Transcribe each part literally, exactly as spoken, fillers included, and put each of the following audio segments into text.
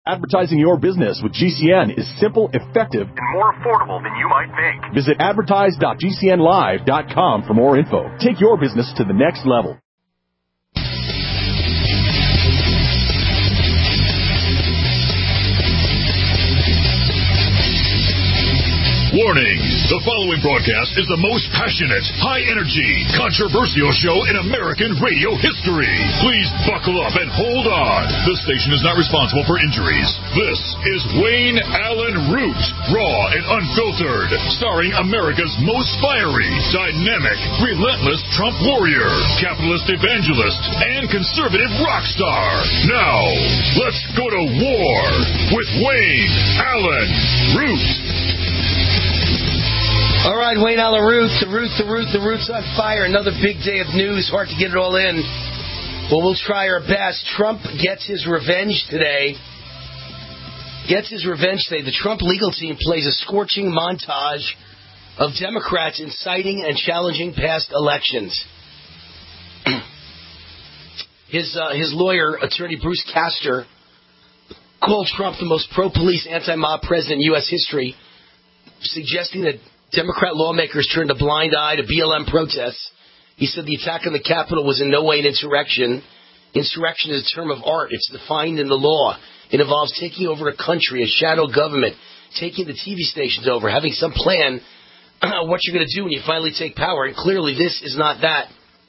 Advertising your business with G C N is simple, effective, and more affordable than you might think. Visit advertise dot g c n live dot com for more info. Take your business to the next level. Warning! The following broadcast is the most passionate, high-energy, controversial show in American radio history. Please buckle up and hold on. This station is not responsible for injuries. This is Wayne Allen Root, raw and unfiltered, starring America's most fiery, dynamic, relentless Trump warrior, capitalist evangelist, and conservative rock star. Now, let's go to war with Wayne Allen Root. All right, Wayne Allen Root, the root, the root, the root's on fire. Another big day of news. Hard to get it all in. Well, we'll try our best. Trump gets his revenge today. Gets his revenge today. The Trump legal team plays a scorching montage of Democrats inciting and challenging past elections. his uh, his lawyer, attorney Bruce Castor, called Trump the most pro-police, anti-mob president in U S history, suggesting that Democrat lawmakers turned a blind eye to B L M protests. He said the attack on the Capitol was in no way an insurrection. Insurrection is a term of art. It's defined in the law. It involves taking over a country, a shadow government, taking the T V stations over, having some plan what you're going to do when you finally take power. And clearly this is not that.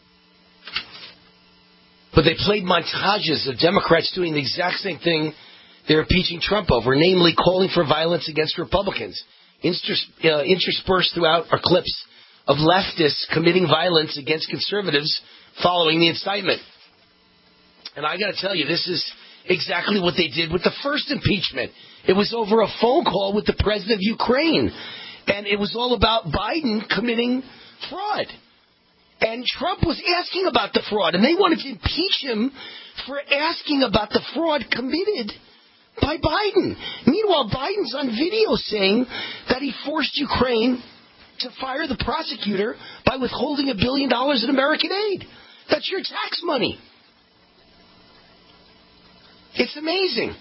But they played montages of Democrats doing the exact same thing they're impeaching Trump over, namely calling for violence against Republicans. Interspersed throughout are clips of leftists committing violence against conservatives following the incitement. And I got to tell you, this is exactly what they did with the first impeachment. It was over a phone call with the president of Ukraine. And it was all about Biden committing fraud. And Trump was asking about the fraud. And they wanted to impeach him for asking about the fraud committed by Biden. Meanwhile, Biden's on video saying that he forced Ukraine to fire the prosecutor by withholding a billion dollars in American aid. That's your tax money. It's amazing.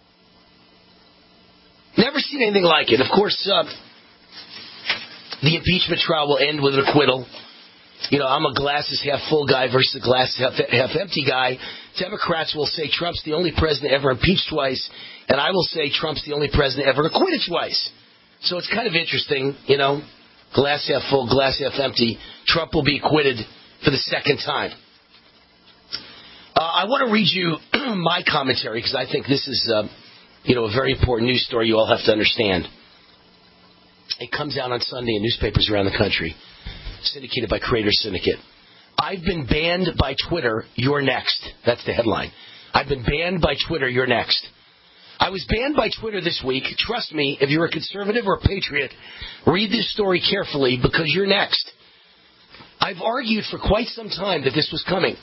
Never seen anything like it. Of course, uh, the impeachment trial will end with an acquittal. You know, I'm a glasses half full guy versus a glasses half, half empty guy. Democrats will say Trump's the only president ever impeached twice, and I will say Trump's the only president ever acquitted twice. So it's kind of interesting, you know, glass half full, glass half empty. Trump will be acquitted for the second time. Uh, I want to read you my commentary because I think this is, uh, you know, a very important news story you all have to understand. It comes out on Sunday in newspapers around the country, syndicated by Creator Syndicate. I've been banned by Twitter, you're next. That's the headline. I've been banned by Twitter, you're next. I was banned by Twitter this week. Trust me, if you're a conservative or a patriot, read this story carefully because you're next. I've argued for quite some time that this was coming.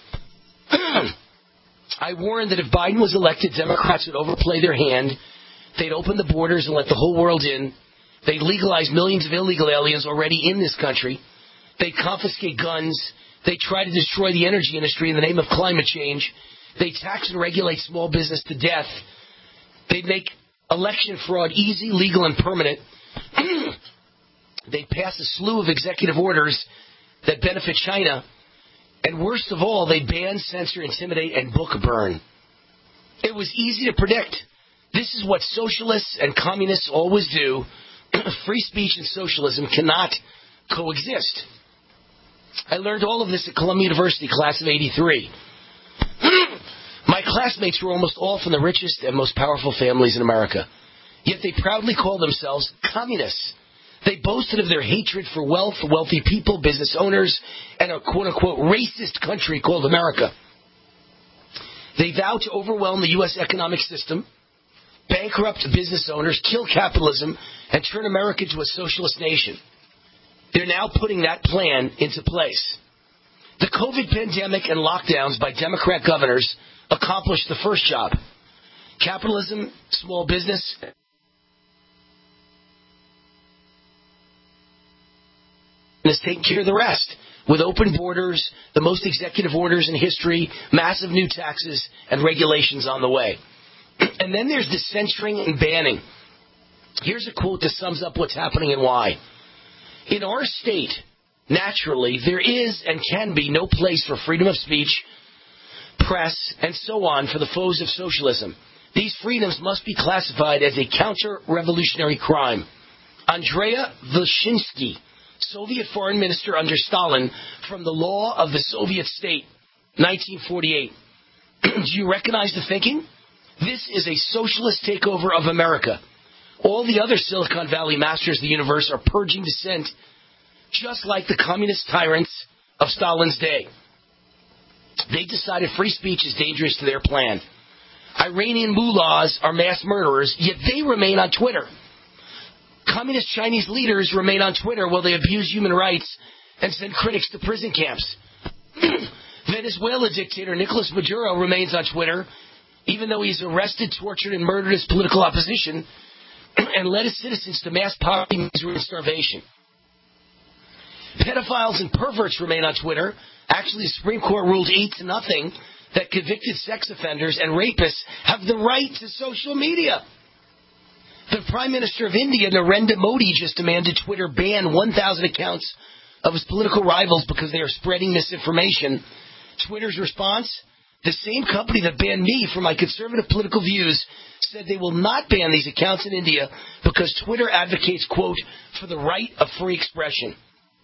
I warned that if Biden was elected, Democrats would overplay their hand. They'd open the borders and let the whole world in. They'd legalize millions of illegal aliens already in this country. They'd confiscate guns. They try to destroy the energy industry in the name of climate change. They tax and regulate small business to death. They'd make election fraud easy, legal, and permanent. They'd pass a slew of executive orders that benefit China. And worst of all, they'd ban, censor, intimidate, and book burn. It was easy to predict. This is what socialists and communists always do. Free speech and socialism cannot coexist. I learned all of this at Columbia University, class of eighty-three. My classmates were almost all from the richest and most powerful families in America. Yet they proudly called themselves communists. They boasted of their hatred for wealth, wealthy people, business owners, and a quote-unquote racist country called America. They vowed to overwhelm the U S economic system, bankrupt business owners, kill capitalism, and turn America into a socialist nation. They're now putting that plan into place. The COVID pandemic and lockdowns by Democrat governors accomplished the first job. Capitalism, small business, is taking care of the rest. With open borders, the most executive orders in history, massive new taxes, and regulations on the way. And then there's the censoring and banning. Here's a quote that sums up what's happening and why. In our state, naturally, there is and can be no place for freedom of speech, press, and so on for the foes of socialism. These freedoms must be classified as a counter-revolutionary crime. Andrea Vyshinsky, Soviet foreign minister under Stalin, from the Law of the Soviet State, nineteen forty-eight. Do you recognize the thinking? This is a socialist takeover of America. All the other Silicon Valley masters of the universe are purging dissent, just like the communist tyrants of Stalin's day. They decided free speech is dangerous to their plan. Iranian mullahs are mass murderers, yet they remain on Twitter. Communist Chinese leaders remain on Twitter while they abuse human rights and send critics to prison camps. Venezuela dictator Nicolas Maduro remains on Twitter, even though he's arrested, tortured, and murdered his political opposition and led his citizens to mass poverty, misery, and starvation. Pedophiles and perverts remain on Twitter. Actually, the Supreme Court ruled eight to nothing that convicted sex offenders and rapists have the right to social media. The Prime Minister of India, Narendra Modi, just demanded Twitter ban one thousand accounts of his political rivals because they are spreading misinformation. Twitter's response? The same company that banned me for my conservative political views said they will not ban these accounts in India because Twitter advocates, quote, for the right of free expression.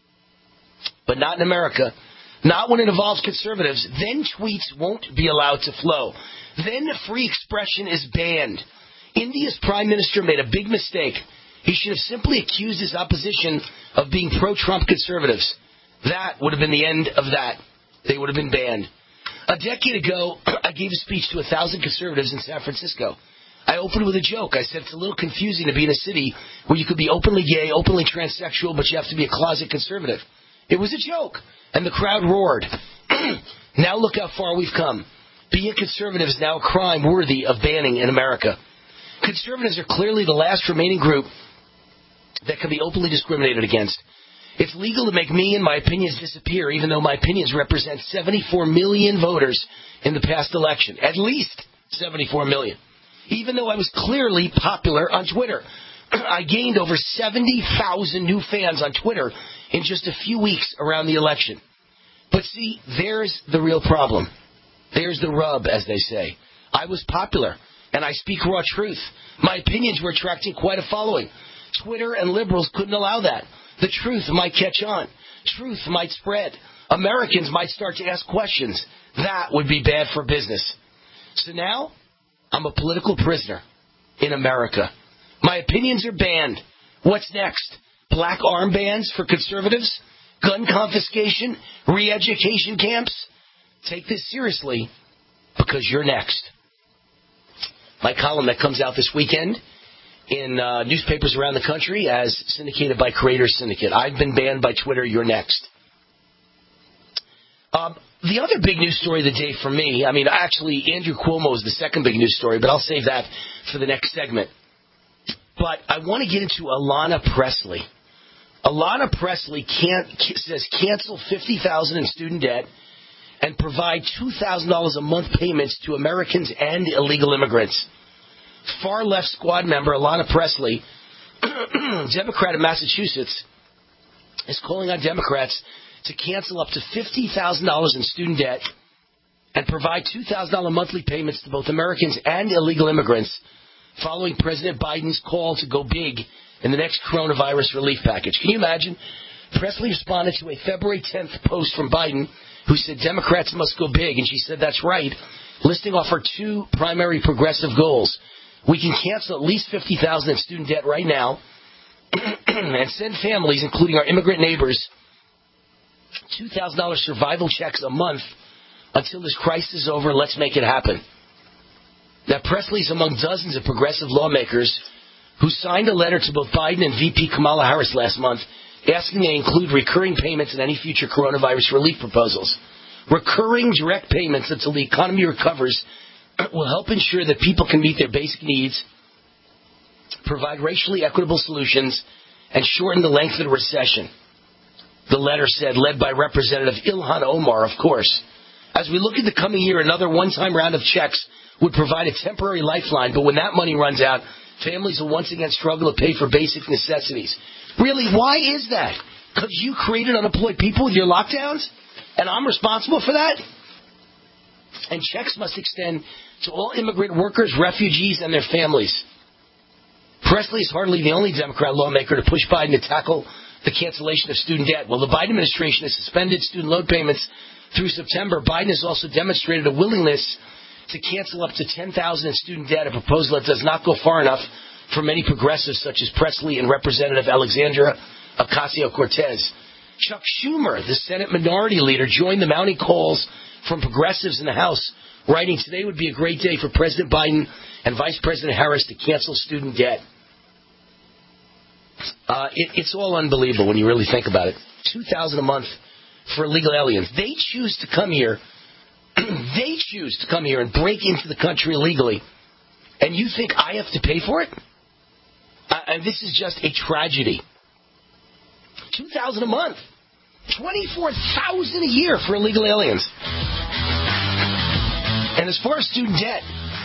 But not in America. Not when it involves conservatives. Then tweets won't be allowed to flow. Then free expression is banned. India's Prime Minister made a big mistake. He should have simply accused his opposition of being pro-Trump conservatives. That would have been the end of that. They would have been banned. A decade ago, I gave a speech to a thousand conservatives in San Francisco. I opened with a joke. I said it's a little confusing to be in a city where you could be openly gay, openly transsexual, but you have to be a closet conservative. It was a joke, and the crowd roared. Now look how far we've come. Being a conservative is now a crime worthy of banning in America. Conservatives are clearly the last remaining group that can be openly discriminated against. It's legal to make me and my opinions disappear, even though my opinions represent seventy-four million voters in the past election. At least seventy-four million. Even though I was clearly popular on Twitter. I gained over seventy thousand new fans on Twitter in just a few weeks around the election. But see, there's the real problem. There's the rub, as they say. I was popular, and I speak raw truth. My opinions were attracting quite a following. Twitter and liberals couldn't allow that. The truth might catch on. Truth might spread. Americans might start to ask questions. That would be bad for business. So now, I'm a political prisoner in America. My opinions are banned. What's next? Black armbands for conservatives? Gun confiscation? Re-education camps? Take this seriously, because you're next. My column that comes out this weekend in uh, newspapers around the country as syndicated by Creator Syndicate. I've been banned by Twitter. You're next. Um, the other big news story of the day for me, I mean, actually, Andrew Cuomo is the second big news story, but I'll save that for the next segment. But I want to get into Alana Presley. Alana Presley can't, says cancel fifty thousand dollars in student debt and provide two thousand dollars a month payments to Americans and illegal immigrants. Far-left squad member Alana Presley, Democrat of Massachusetts, is calling on Democrats to cancel up to fifty thousand dollars in student debt and provide two thousand dollars monthly payments to both Americans and illegal immigrants following President Biden's call to go big in the next coronavirus relief package. Can you imagine? Presley responded to a February tenth post from Biden who said Democrats must go big, and she said that's right, listing off her two primary progressive goals. We can cancel at least fifty thousand dollars in student debt right now and send families, including our immigrant neighbors, two thousand dollars survival checks a month until this crisis is over. Let's make it happen. Now, Presley's among dozens of progressive lawmakers who signed a letter to both Biden and V P Kamala Harris last month asking they include recurring payments in any future coronavirus relief proposals. Recurring direct payments until the economy recovers will help ensure that people can meet their basic needs, provide racially equitable solutions, and shorten the length of the recession. The letter said, led by Representative Ilhan Omar, of course. As we look at the coming year, another one-time round of checks would provide a temporary lifeline, but when that money runs out, families will once again struggle to pay for basic necessities. Really, why is that? Because you created unemployed people with your lockdowns? And I'm responsible for that? And checks must extend to all immigrant workers, refugees, and their families. Presley is hardly the only Democrat lawmaker to push Biden to tackle the cancellation of student debt. While the Biden administration has suspended student loan payments through September, Biden has also demonstrated a willingness to cancel up to ten thousand dollars in student debt, a proposal that does not go far enough for many progressives such as Presley and Representative Alexandria Ocasio-Cortez. Chuck Schumer, the Senate minority leader, joined the mounting calls from progressives in the House, writing, "Today would be a great day for President Biden and Vice President Harris to cancel student debt." Uh, it, it's all unbelievable when you really think about it. two thousand dollars a month for illegal aliens. They choose to come here. They choose to come here and break into the country illegally. And you think I have to pay for it? Uh, and this is just a tragedy. two thousand dollars a month. twenty-four thousand dollars a year for illegal aliens. And as far as student debt,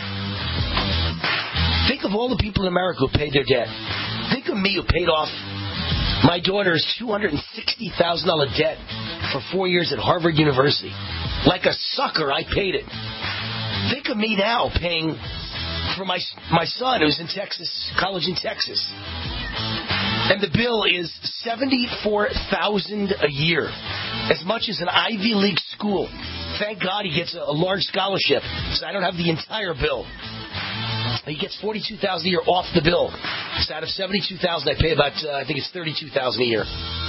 think of all the people in America who paid their debt. Think of me who paid off my daughter's two hundred sixty thousand dollars debt for four years at Harvard University. Like a sucker, I paid it. Think of me now paying for my my son who's in Texas, college in Texas. And the bill is seventy-four thousand dollars a year, as much as an Ivy League school. Thank God he gets a, a large scholarship, so I don't have the entire bill. He gets forty-two thousand dollars a year off the bill. So out of seventy-two thousand dollars, I pay about, uh, I think it's thirty-two thousand dollars a year.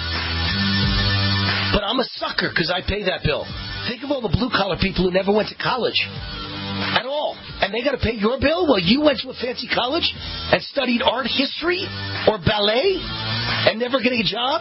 But I'm a sucker because I pay that bill. Think of all the blue-collar people who never went to college at all. And they got to pay your bill? Well, you went to a fancy college and studied art history or ballet and never getting a job?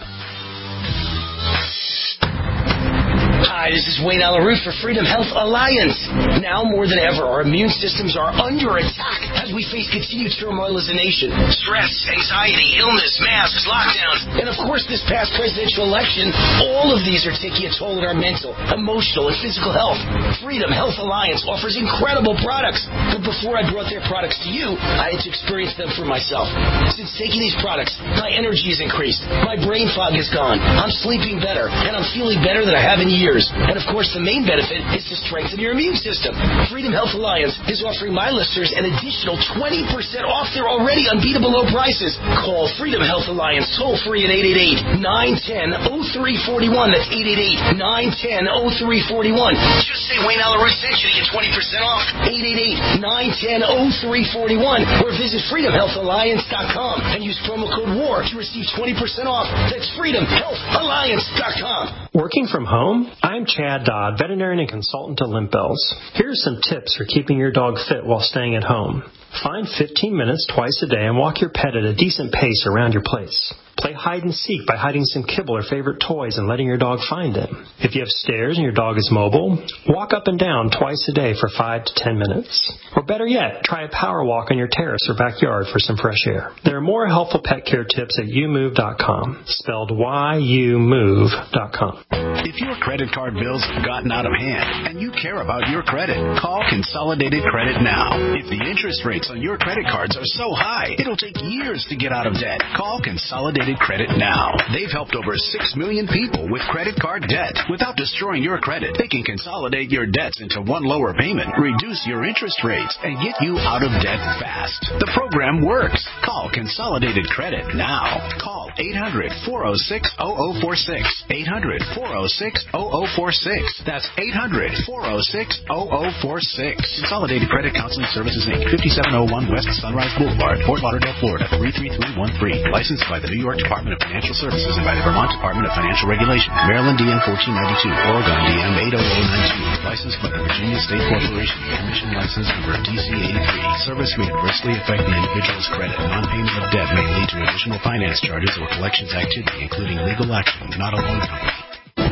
Hi, this is Wayne Alaroot for Freedom Health Alliance. Now more than ever, our immune systems are under attack as we face continued turmoil as a nation. Stress, anxiety, illness, masks, lockdowns, and of course this past presidential election. All of these are taking a toll on our mental, emotional, and physical health. Freedom Health Alliance offers incredible products. But before I brought their products to you, I had to experience them for myself. Since taking these products, my energy has increased, my brain fog is gone, I'm sleeping better, and I'm feeling better than I have in years. And of course, the main benefit is to strengthen your immune system. Freedom Health Alliance is offering my listeners an additional twenty percent off their already unbeatable low prices. Call Freedom Health Alliance toll free at eight eight eight, nine one zero, zero three four one. That's eight eight eight, nine one zero, zero three four one. Just say Wayne Alaroot sent you to get twenty percent off. eight eight eight, nine one zero, zero three four one. Or visit freedom health alliance dot com and use promo code WAR to receive twenty percent off. That's freedom health alliance dot com. Working from home? I'm Chad Dodd, veterinarian and consultant to Limp Bells. Here are some tips for keeping your dog fit while staying at home. Find fifteen minutes twice a day and walk your pet at a decent pace around your place. Play hide and seek by hiding some kibble or favorite toys and letting your dog find them. If you have stairs and your dog is mobile, walk up and down twice a day for five to ten minutes. Or better yet, try a power walk on your terrace or backyard for some fresh air. There are more helpful pet care tips at you move dot com, spelled Y U move dot com. If your credit card bills have gotten out of hand and you care about your credit, call Consolidated Credit now. If the interest rates on your credit cards are so high, it'll take years to get out of debt. Call Consolidated Credit now. They've helped over six million people with credit card debt. Without destroying your credit, they can consolidate your debts into one lower payment, reduce your interest rates, and get you out of debt fast. The program works. Call Consolidated Credit now. Call eight hundred, four oh six, oh oh four six. eight hundred, four oh six, oh oh four six. That's eight hundred, four oh six, oh oh four six. Consolidated Credit Counseling Services, Incorporated, fifty-seven oh one West Sunrise Boulevard, Fort Lauderdale, Florida, three three three one three. Licensed by the New York Department of Financial Services and by the Vermont Department of Financial Regulation. Maryland D M fourteen ninety-two. Oregon D M eight oh oh nine two. Licensed by the Virginia State Corporation. Commission license number D C eighty-three. Service may adversely affect the individual's credit. Non-payment of debt may lead to additional finance charges or collections activity, including legal action. Not a loan company.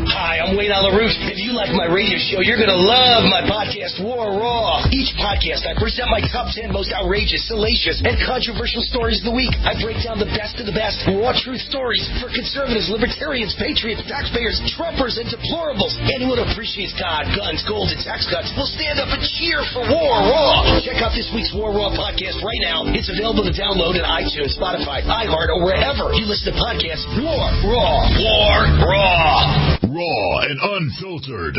Hi, I'm Wayne on the Roof. If you like my radio show, you're going to love my podcast, War Raw. Each podcast, I present my top ten most outrageous, salacious, and controversial stories of the week. I break down the best of the best raw truth stories for conservatives, libertarians, patriots, taxpayers, Trumpers, and deplorables. Anyone who appreciates God, guns, gold, and tax cuts will stand up and cheer for War Raw. Check out this week's War Raw podcast right now. It's available to download on iTunes, Spotify, iHeart, or wherever you listen to podcasts. War Raw. War Raw. Raw and unfiltered.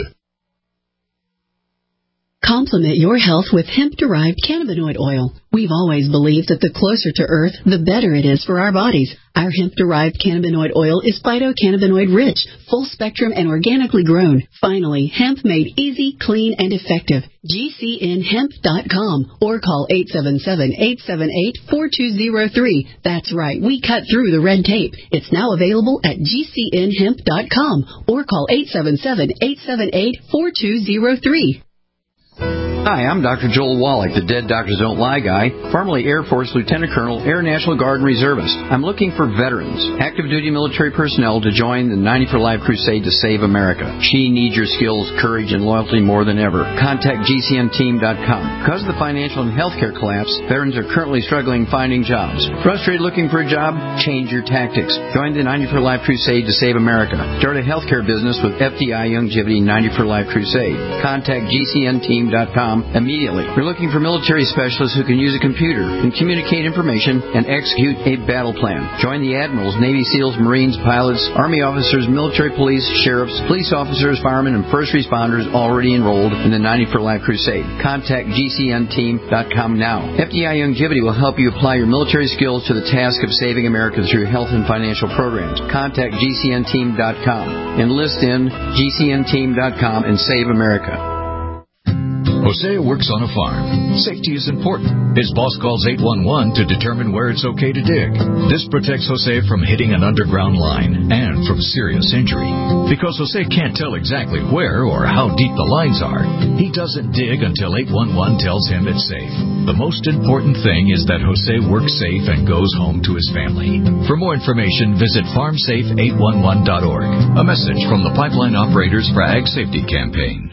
Complement your health with hemp-derived cannabinoid oil. We've always believed that the closer to Earth, the better it is for our bodies. Our hemp-derived cannabinoid oil is phytocannabinoid-rich, full-spectrum, and organically grown. Finally, hemp made easy, clean, and effective. G C N hemp dot com or call eight seven seven, eight seven eight, four two zero three. That's right, we cut through the red tape. It's now available at G C N hemp dot com or call eight seven seven, eight seven eight, four two zero three. Hi, I'm Doctor Joel Wallach, the Dead Doctors Don't Lie guy, formerly Air Force Lieutenant Colonel, Air National Guard and Reservist. I'm looking for veterans, active duty military personnel to join the ninety for Life crusade to save America. She needs your skills, courage, and loyalty more than ever. Contact G C N team dot com. Because of the financial and healthcare collapse, veterans are currently struggling finding jobs. Frustrated looking for a job? Change your tactics. Join the ninety for Life crusade to save America. Start a healthcare business with F D I Youngevity ninety for Life crusade. Contact G C N team dot com immediately. We're looking for military specialists who can use a computer and communicate information and execute a battle plan. Join the admirals, Navy SEALs, Marines, pilots, Army officers, military police, sheriffs, police officers, firemen, and first responders already enrolled in the ninety for Life crusade. Contact G C N team dot com now. F D I Youngevity will help you apply your military skills to the task of saving America through health and financial programs. Contact G C N team dot com. Enlist in G C N team dot com and save America. Hosea works on a farm. Safety is important. His boss calls eight one one to determine where it's okay to dig. This protects Hosea from hitting an underground line and from serious injury. Because Hosea can't tell exactly where or how deep the lines are, he doesn't dig until eight one one tells him it's safe. The most important thing is that Hosea works safe and goes home to his family. For more information, visit farm safe eight one one dot org. A message from the Pipeline Operators for Ag Safety Campaign.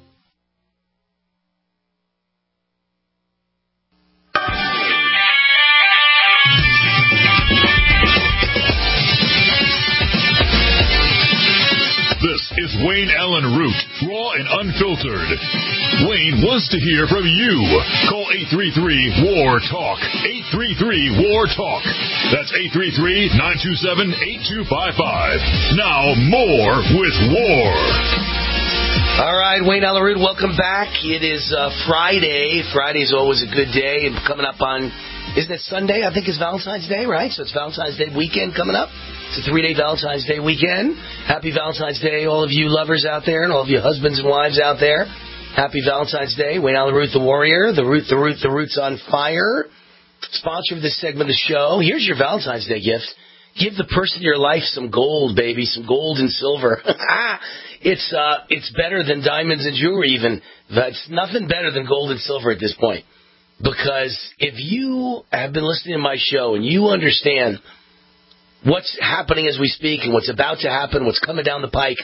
Is Wayne Allen Root, raw and unfiltered. Wayne wants to hear from you. Call eight three three, W A R, TALK. eight three three, W A R, TALK. That's eight three three, nine two seven, eight two five five. Now, more with War. All right, Wayne Allen Root, welcome back. It is uh, Friday. Friday is always a good day. And coming up on, isn't it Sunday? I think it's Valentine's Day, right? So it's Valentine's Day weekend coming up. It's a three-day Valentine's Day weekend. Happy Valentine's Day, all of you lovers out there and all of you husbands and wives out there. Happy Valentine's Day. Wayne Allen Root, the warrior. The Root, the Root, the Root's on fire. Sponsor of this segment of the show. Here's your Valentine's Day gift. Give the person in your life some gold, baby, some gold and silver. it's uh, it's better than diamonds and jewelry even. It's nothing better than gold and silver at this point. Because if you have been listening to my show and you understand what's happening as we speak and what's about to happen, what's coming down the pike,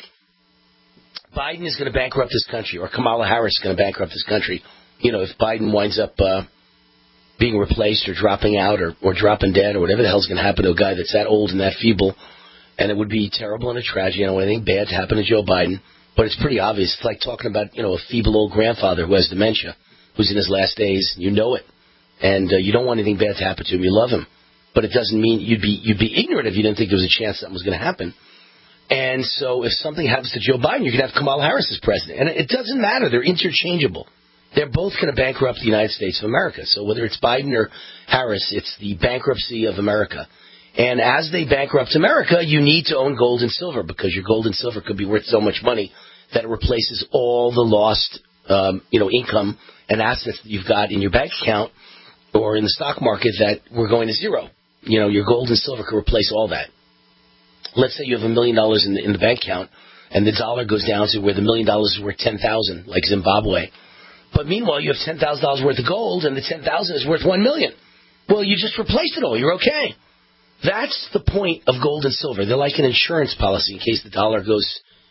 Biden is going to bankrupt this country, or Kamala Harris is going to bankrupt this country. You know, if Biden winds up uh, being replaced or dropping out or, or dropping dead or whatever the hell's going to happen to a guy that's that old and that feeble, and it would be terrible and a tragedy. I don't want anything bad to happen to Joe Biden, but it's pretty obvious. It's like talking about, you know, a feeble old grandfather who has dementia, who's in his last days. You know it, and uh, you don't want anything bad to happen to him. You love him. But it doesn't mean you'd be you'd be ignorant if you didn't think there was a chance something was going to happen. And so if something happens to Joe Biden, you can have Kamala Harris as president. And it doesn't matter. They're interchangeable. They're both going to bankrupt the United States of America. So whether it's Biden or Harris, it's the bankruptcy of America. And as they bankrupt America, you need to own gold and silver because your gold and silver could be worth so much money that it replaces all the lost um, you know, income and assets that you've got in your bank account or in the stock market that were going to zero. You know, your gold and silver could replace all that. Let's say you have a million dollars in the, in the bank account, and the dollar goes down to where the million dollars is worth ten thousand, like Zimbabwe. But meanwhile, you have ten thousand dollars worth of gold, and the ten thousand is worth one million. Well, you just replaced it all. You're okay. That's the point of gold and silver. They're like an insurance policy in case the dollar goes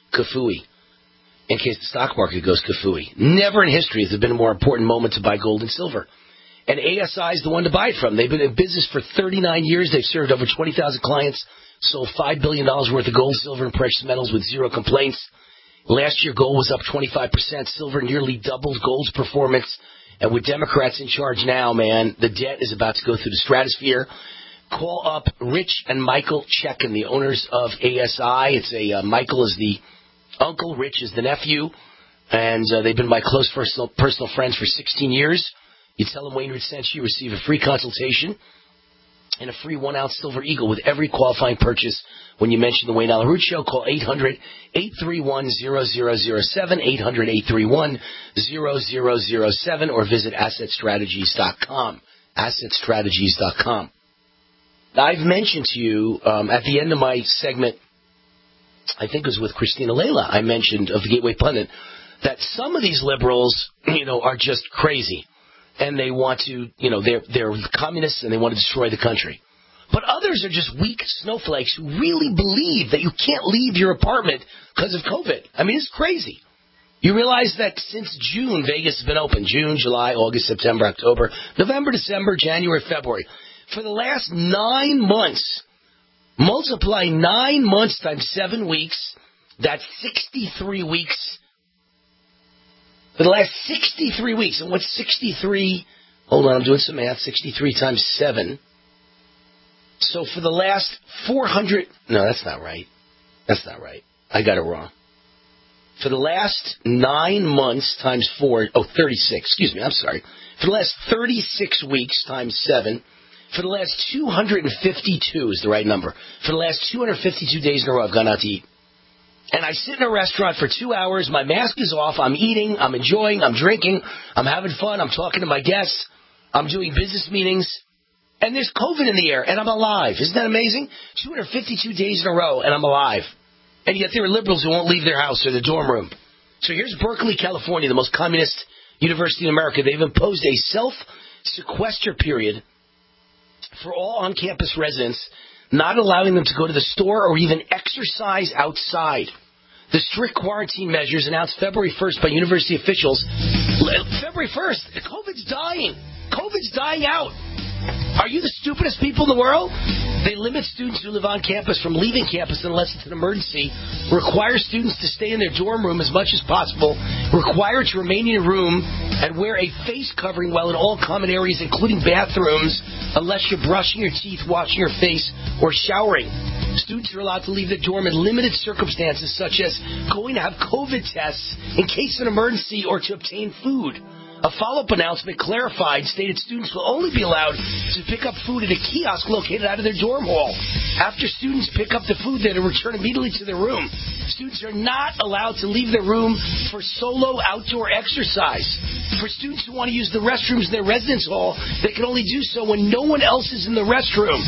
kafooey. In case the stock market goes kafooey. Never in history has there been a more important moment to buy gold and silver. And A S I is the one to buy it from. They've been in business for thirty-nine years. They've served over twenty thousand clients, sold five billion dollars worth of gold, silver, and precious metals with zero complaints. Last year, gold was up twenty-five percent. Silver nearly doubled gold's performance. And with Democrats in charge now, man, the debt is about to go through the stratosphere. Call up Rich and Michael Checkin, the owners of A S I. It's a uh, Michael is the uncle, Rich is the nephew, and uh, they've been my close personal, personal friends for sixteen years. You tell them Wayne Rich sent you, receive a free consultation and a free one-ounce Silver Eagle with every qualifying purchase. When you mention the Wayne Allyn Root Show, call eight hundred, eight three one, zero zero zero seven, eight hundred, eight three one, zero zero zero seven, or visit asset strategies dot com, asset strategies dot com. I've mentioned to you um, at the end of my segment, I think it was with Christina Layla, I mentioned of the Gateway Pundit, that some of these liberals, you know, are just crazy. And they want to, you know, they're, they're communists and they want to destroy the country. But others are just weak snowflakes who really believe that you can't leave your apartment because of COVID. I mean, it's crazy. You realize that since June, Vegas has been open. June, July, August, September, October, November, December, January, February. For the last nine months, multiply nine months times seven weeks, that's sixty-three weeks. For the last sixty-three weeks. And what's sixty-three? Hold on, I'm doing some math. sixty-three times seven. So for the last four hundred... No, that's not right. That's not right. I got it wrong. For the last nine months times four... Oh, thirty-six. Excuse me, I'm sorry. For the last thirty-six weeks times seven... For the last two hundred fifty-two is the right number. For the last two hundred fifty-two days in a row, I've gone out to eat. And I sit in a restaurant for two hours. My mask is off. I'm eating. I'm enjoying. I'm drinking. I'm having fun. I'm talking to my guests. I'm doing business meetings. And there's COVID in the air, and I'm alive. Isn't that amazing? two hundred fifty-two days in a row, and I'm alive. And yet there are liberals who won't leave their house or their dorm room. So here's Berkeley, California, the most communist university in America. They've imposed a self-sequester period for all on-campus residents, not allowing them to go to the store or even exercise outside. The strict quarantine measures announced February first by university officials. February first, COVID's dying. COVID's dying out. Are you the stupidest people in the world? They limit students who live on campus from leaving campus unless it's an emergency, require students to stay in their dorm room as much as possible, require to remain in your room, and wear a face covering while in all common areas, including bathrooms, unless you're brushing your teeth, washing your face, or showering. Students are allowed to leave their dorm in limited circumstances, such as going to have COVID tests in case of an emergency or to obtain food. A follow-up announcement clarified, stated students will only be allowed to pick up food at a kiosk located out of their dorm hall. After students pick up the food, they're to return immediately to their room. Students are not allowed to leave their room for solo outdoor exercise. For students who want to use the restrooms in their residence hall, they can only do so when no one else is in the restroom.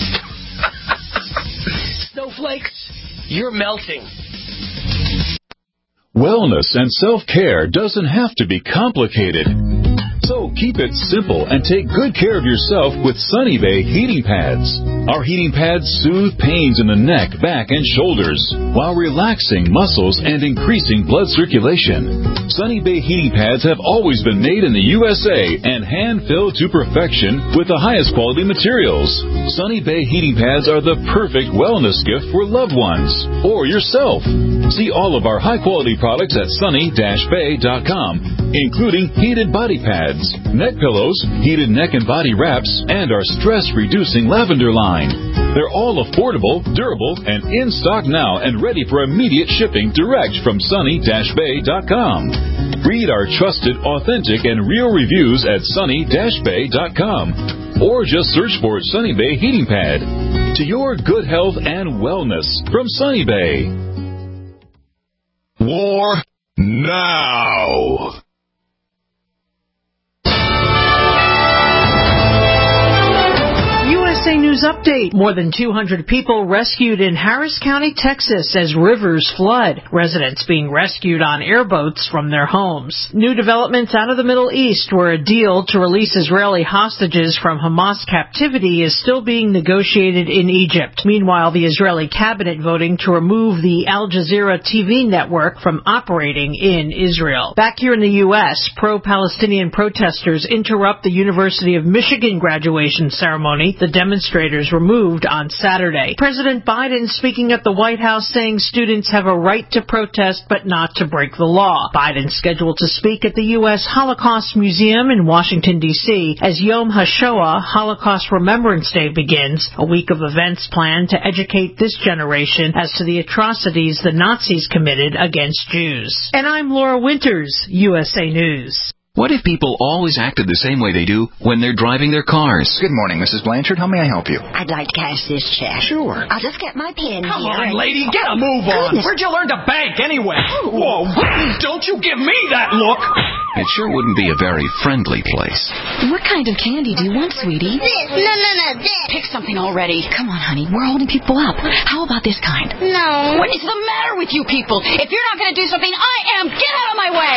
Snowflakes, you're melting. Wellness and self-care doesn't have to be complicated. So keep it simple and take good care of yourself with Sunny Bay heating pads. Our heating pads soothe pains in the neck, back, and shoulders while relaxing muscles and increasing blood circulation. Sunny Bay heating pads have always been made in the U S A and hand-filled to perfection with the highest quality materials. Sunny Bay heating pads are the perfect wellness gift for loved ones or yourself. See all of our high-quality products at sunny dash bay dot com, including heated body pads, neck pillows, heated neck and body wraps, and our stress-reducing lavender line. They're all affordable, durable, and in stock now and ready for immediate shipping direct from sunny dash bay dot com. Read our trusted, authentic, and real reviews at sunny dash bay dot com. Or just search for Sunny Bay Heating Pad. To your good health and wellness from Sunny Bay. War now. U S A News Update. More than two hundred people rescued in Harris County, Texas as rivers flood. Residents being rescued on airboats from their homes. New developments out of the Middle East, where a deal to release Israeli hostages from Hamas captivity is still being negotiated in Egypt. Meanwhile, the Israeli cabinet voting to remove the Al Jazeera T V network from operating in Israel. Back here in the U S, pro-Palestinian protesters interrupt the University of Michigan graduation ceremony. The demonstrators were moved on Saturday. President Biden speaking at the White House saying students have a right to protest but not to break the law. Biden scheduled to speak at the U S Holocaust Museum in Washington, D C as Yom HaShoah, Holocaust Remembrance Day, begins, a week of events planned to educate this generation as to the atrocities the Nazis committed against Jews. And I'm Laura Winters, U S A News. What if people always acted the same way they do when they're driving their cars? Good morning, Missus Blanchard. How may I help you? I'd like to cash this check. Sure. I'll just get my pen Come here. on, lady. Get a move on. Goodness. Where'd you learn to bank anyway? Whoa. Don't you give me that look. It sure wouldn't be a very friendly place. What kind of candy do you want, sweetie? This. No, no, no, this. Pick something already. Come on, honey. We're holding people up. How about this kind? No. What is the matter with you people? If you're not going to do something, I am. Get out of my way.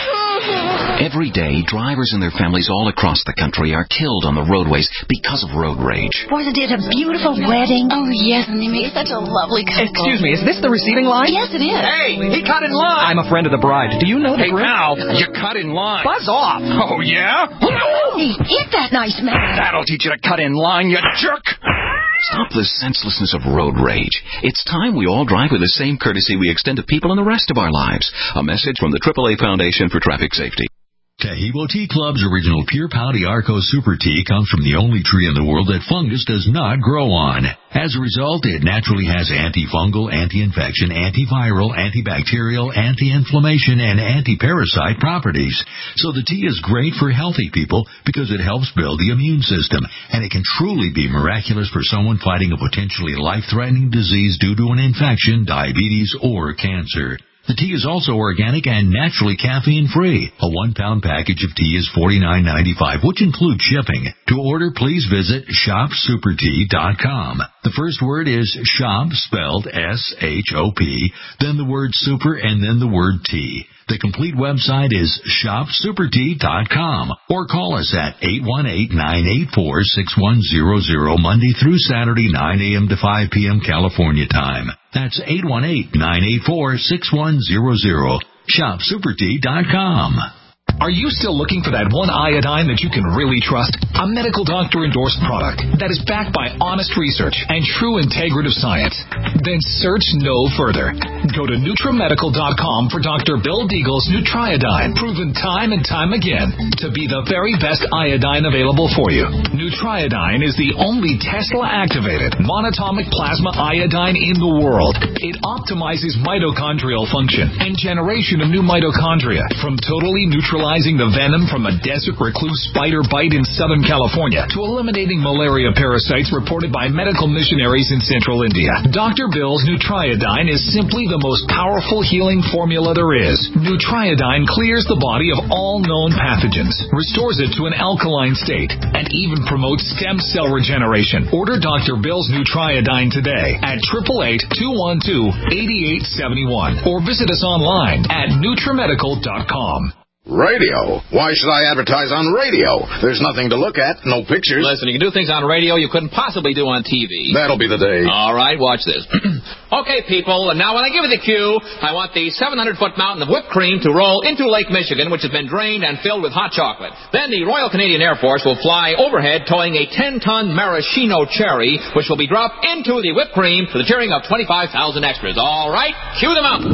Every day, drivers and their families all across the country are killed on the roadways because of road rage. Wasn't it a beautiful wedding? Oh, yes, and they make such a lovely couple. Excuse me, is this the receiving line? Yes, it is. Hey, he cut in line. I'm a friend of the bride. Do you know the Hey, groom? now, you cut in line. Buzz off. Oh, yeah? Hey, hit that nice man. That'll teach you to cut in line, you jerk. Stop the senselessness of road rage. It's time we all drive with the same courtesy we extend to people in the rest of our lives. A message from the triple A Foundation for Traffic Safety. Tahibo Tea Club's original Pure Pau Arco Super Tea comes from the only tree in the world that fungus does not grow on. As a result, it naturally has antifungal, anti-infection, antiviral, antibacterial, anti-inflammation, and anti-parasite properties. So the tea is great for healthy people because it helps build the immune system, and it can truly be miraculous for someone fighting a potentially life-threatening disease due to an infection, diabetes, or cancer. The tea is also organic and naturally caffeine-free. A one-pound package of tea is forty-nine ninety-five, which includes shipping. To order, please visit shop super tea dot com. The first word is shop, spelled S H O P, then the word super, and then the word tea. The complete website is shop super tea dot com, or call us at eight one eight, nine eight four, six one zero zero Monday through Saturday, nine a.m. to five p.m. California time. That's eight one eight, nine eight four, six one zero zero. shop super tea dot com. Are you still looking for that one iodine that you can really trust? A medical doctor-endorsed product that is backed by honest research and true integrative science? Then search no further. Go to Nutramedical dot com for Doctor Bill Deagle's Nutriodine, proven time and time again to be the very best iodine available for you. Nutriodine is the only Tesla-activated monatomic plasma iodine in the world. It optimizes mitochondrial function and generation of new mitochondria, from totally neutralizing the venom from a desert recluse spider bite in Southern California to eliminating malaria parasites reported by medical missionaries in central India. Doctor Bill's Nutriodine is simply the most powerful healing formula there is. Nutriodine clears the body of all known pathogens, restores it to an alkaline state, and even promotes stem cell regeneration. Order Doctor Bill's Nutriodine today at eight eight eight, two one two, eight eight seven one or visit us online at Nutramedical dot com. Radio? Why should I advertise on radio? There's nothing to look at, no pictures. Listen, you can do things on radio you couldn't possibly do on T V. That'll be the day. All right, watch this. Okay, people, and now when I give you the cue, I want the seven hundred foot mountain of whipped cream to roll into Lake Michigan, which has been drained and filled with hot chocolate. Then the Royal Canadian Air Force will fly overhead towing a ten ton maraschino cherry, which will be dropped into the whipped cream to the cheering of twenty-five thousand extras. All right, cue them out.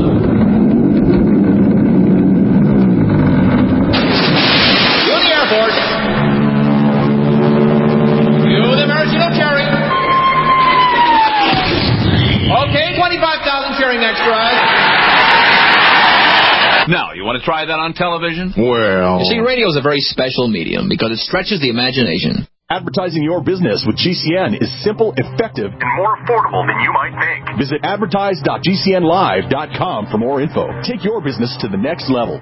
Now, you want to try that on television? Well... You see, radio is a very special medium because it stretches the imagination. Advertising your business with G C N is simple, effective, and more affordable than you might think. Visit advertise dot G C N live dot com for more info. Take your business to the next level.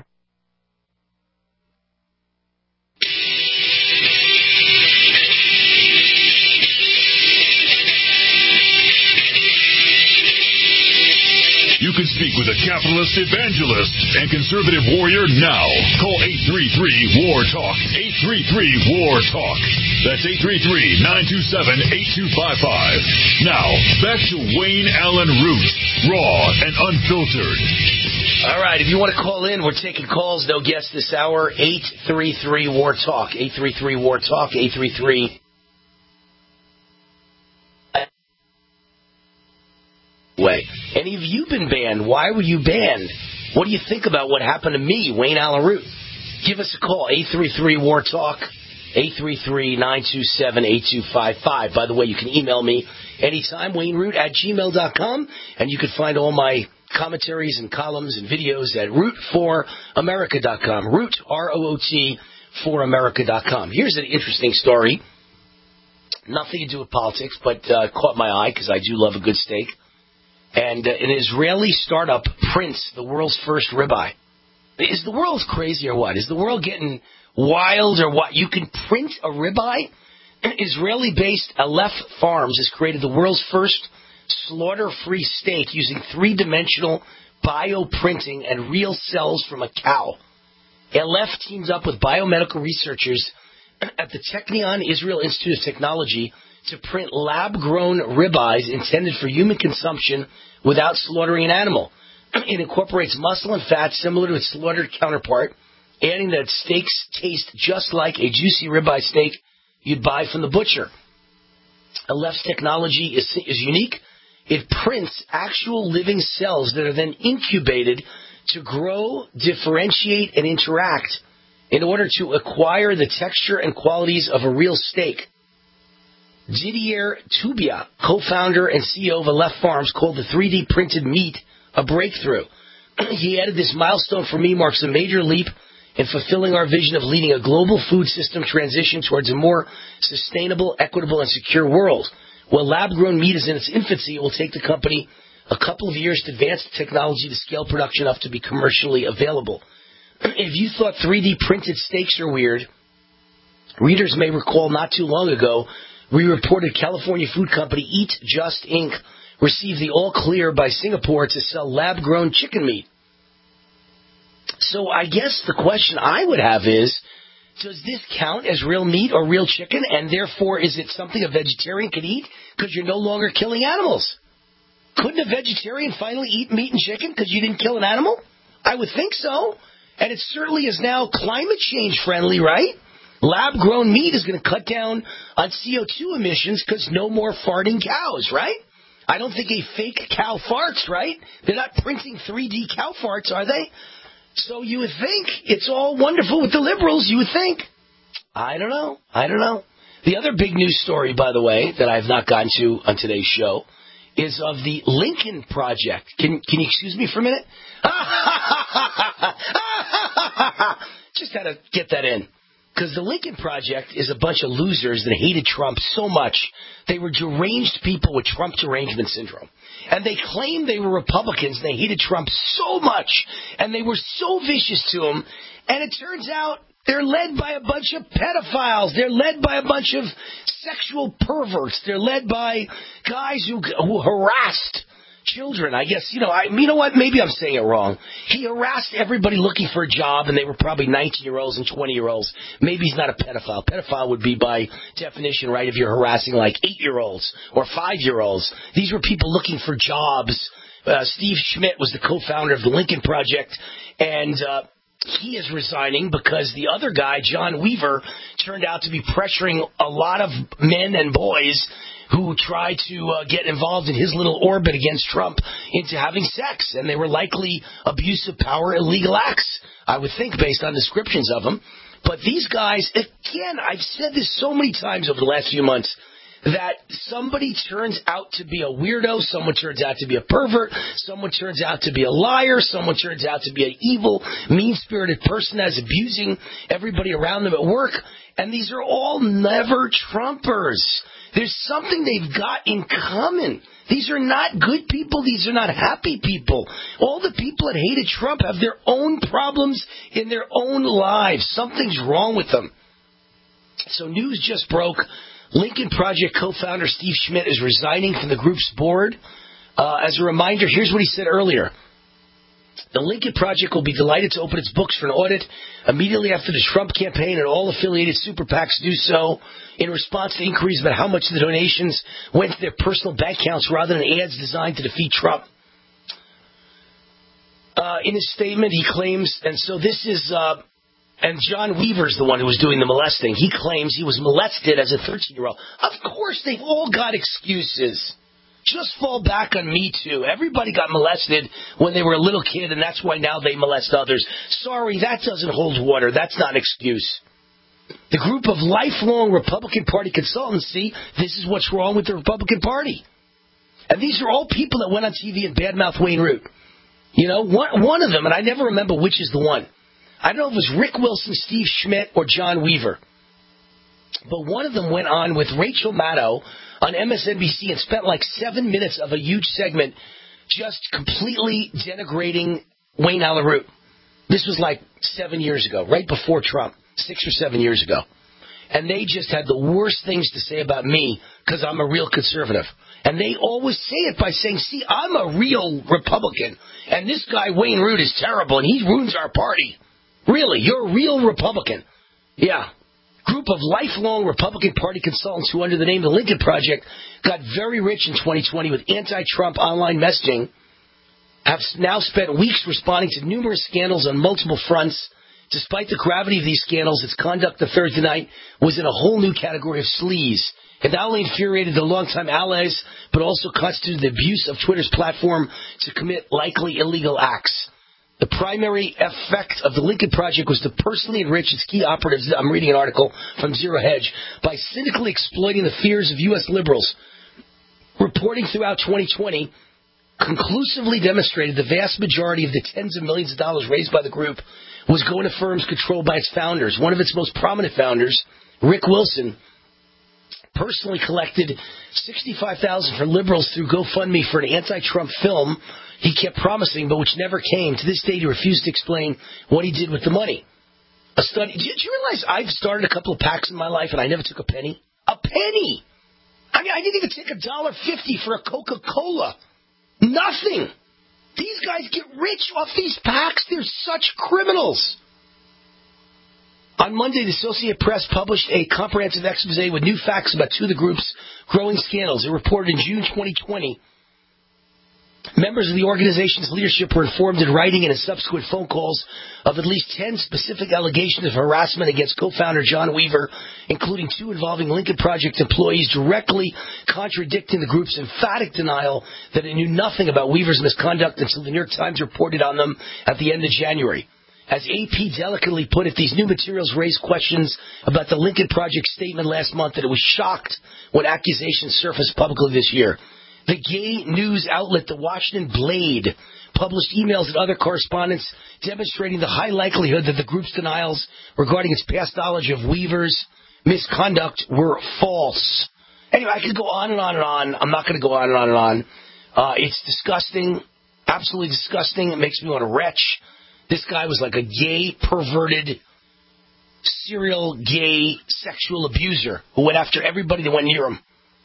can speak with a capitalist evangelist and conservative warrior now. Call eight three three, W A R, TALK. eight three three, W A R, TALK. That's eight three three, nine two seven, eight two five five. Now, back to Wayne Allen Root, raw and unfiltered. All right, if you want to call in, we're taking calls. No guests this hour. eight three three, W A R, TALK. eight three three, W A R, TALK. eight three three Way. Any of you been banned? Why were you banned? What do you think about what happened to me, Wayne Allen Root? Give us a call, eight three three, W A R, TALK, eight three three, nine two seven, eight two five five. By the way, you can email me anytime, wayne root at gmail dot com, and you can find all my commentaries and columns and videos at root for america dot com. Root, R O O T, for america dot com. Here's an interesting story. Nothing to do with politics, but uh, caught my eye because I do love a good steak. And uh, an Israeli startup prints the world's first ribeye. Is the world crazy or what? Is the world getting wild or what? You can print a ribeye? Israeli-based Aleph Farms has created the world's first slaughter-free steak using three-dimensional bioprinting and real cells from a cow. Aleph teams up with biomedical researchers at the Technion Israel Institute of Technology to print lab-grown ribeyes intended for human consumption without slaughtering an animal. It incorporates muscle and fat similar to its slaughtered counterpart, adding that steaks taste just like a juicy ribeye steak you'd buy from the butcher. Aleph's technology is, is unique. It prints actual living cells that are then incubated to grow, differentiate, and interact in order to acquire the texture and qualities of a real steak. Didier Tubia, co-founder and C E O of Aleph Farms, called the three D printed meat a breakthrough. He added, "This milestone for me marks a major leap in fulfilling our vision of leading a global food system transition towards a more sustainable, equitable, and secure world. While lab-grown meat is in its infancy, it will take the company a couple of years to advance the technology to scale production up to be commercially available." If you thought three D printed steaks are weird, readers may recall not too long ago, we reported California food company Eat Just Incorporated received the all-clear by Singapore to sell lab-grown chicken meat. So I guess the question I would have is, does this count as real meat or real chicken, and therefore is it something a vegetarian could eat because you're no longer killing animals? Couldn't a vegetarian finally eat meat and chicken because you didn't kill an animal? I would think so. And it certainly is now climate change friendly, right? Lab-grown meat is going to cut down on C O two emissions because no more farting cows, right? I don't think a fake cow farts, right? They're not printing three D cow farts, are they? So you would think it's all wonderful with the liberals, you would think. I don't know. I don't know. The other big news story, by the way, that I have not gotten to on today's show is of the Lincoln Project. Can, can you excuse me for a minute? Just had to get that in. Because the Lincoln Project is a bunch of losers that hated Trump so much, they were deranged people with Trump derangement syndrome. And they claimed they were Republicans, and they hated Trump so much, and they were so vicious to him, and it turns out they're led by a bunch of pedophiles. They're led by a bunch of sexual perverts. They're led by guys who, who harassed children. I guess, you know, I, you know what? Maybe I'm saying it wrong. He harassed everybody looking for a job, and they were probably nineteen-year-olds and twenty-year-olds. Maybe he's not a pedophile. Pedophile would be by definition, right, if you're harassing like eight-year-olds or five-year-olds. These were people looking for jobs. Uh, Steve Schmidt was the co-founder of the Lincoln Project, and uh, he is resigning because the other guy, John Weaver, turned out to be pressuring a lot of men and boys who tried to uh, get involved in his little orbit against Trump into having sex. And they were likely abuse of power, illegal acts, I would think, based on descriptions of them. But these guys, again, I've said this so many times over the last few months, that somebody turns out to be a weirdo, someone turns out to be a pervert, someone turns out to be a liar, someone turns out to be an evil, mean-spirited person that's abusing everybody around them at work. And these are all never Trumpers. There's something they've got in common. These are not good people. These are not happy people. All the people that hated Trump have their own problems in their own lives. Something's wrong with them. So news just broke. Lincoln Project co-founder Steve Schmidt is resigning from the group's board. Uh, as a reminder, here's what he said earlier. The Lincoln Project will be delighted to open its books for an audit immediately after the Trump campaign and all affiliated super PACs do so in response to inquiries about how much of the donations went to their personal bank accounts rather than ads designed to defeat Trump. Uh, in his statement, he claims, and so this is, uh, and John Weaver's the one who was doing the molesting. He claims he was molested as a thirteen-year-old. Of course, they've all got excuses. Just fall back on Me Too. Everybody got molested when they were a little kid, and that's why now they molest others. Sorry, that doesn't hold water. That's not an excuse. The group of lifelong Republican Party consultants, see, this is what's wrong with the Republican Party. And these are all people that went on T V and badmouthed Wayne Root. You know, one, one of them, and I never remember which is the one. I don't know if it was Rick Wilson, Steve Schmidt, or John Weaver. But one of them went on with Rachel Maddow on M S N B C and spent like seven minutes of a huge segment just completely denigrating Wayne Allen Root. This was like seven years ago, right before Trump, six or seven years ago. And they just had the worst things to say about me because I'm a real conservative. And they always say it by saying, see, I'm a real Republican, and this guy Wayne Root is terrible, and he ruins our party. Really, you're a real Republican. Yeah. Group of lifelong Republican Party consultants who, under the name of the Lincoln Project, got very rich in twenty twenty with anti-Trump online messaging, have now spent weeks responding to numerous scandals on multiple fronts. Despite the gravity of these scandals, its conduct the Thursday night was in a whole new category of sleaze. It not only infuriated the longtime allies, but also constituted the abuse of Twitter's platform to commit likely illegal acts. The primary effect of the Lincoln Project was to personally enrich its key operatives, I'm reading an article from Zero Hedge, by cynically exploiting the fears of U S liberals. Reporting throughout twenty twenty conclusively demonstrated the vast majority of the tens of millions of dollars raised by the group was going to firms controlled by its founders. One of its most prominent founders, Rick Wilson, personally collected sixty-five thousand dollars for liberals through GoFundMe for an anti-Trump film he kept promising, but which never came. To this date, he refused to explain what he did with the money. A study. Did you realize I've started a couple of PACs in my life and I never took a penny? A penny! I mean, I didn't even take a dollar fifty for a Coca-Cola. Nothing. These guys get rich off these PACs. They're such criminals. On Monday, the Associated Press published a comprehensive expose with new facts about two of the group's growing scandals. It reported in June twenty twenty. Members of the organization's leadership were informed in writing and in subsequent phone calls of at least ten specific allegations of harassment against co-founder John Weaver, including two involving Lincoln Project employees, directly contradicting the group's emphatic denial that it knew nothing about Weaver's misconduct until the New York Times reported on them at the end of January. As A P delicately put it, these new materials raise questions about the Lincoln Project statement last month that it was shocked when accusations surfaced publicly this year. The gay news outlet The Washington Blade published emails and other correspondence demonstrating the high likelihood that the group's denials regarding its past knowledge of Weaver's misconduct were false. Anyway, I could go on and on and on. I'm not going to go on and on and on. Uh, it's disgusting, absolutely disgusting. It makes me want to retch. This guy was like a gay, perverted, serial gay sexual abuser who went after everybody that went near him.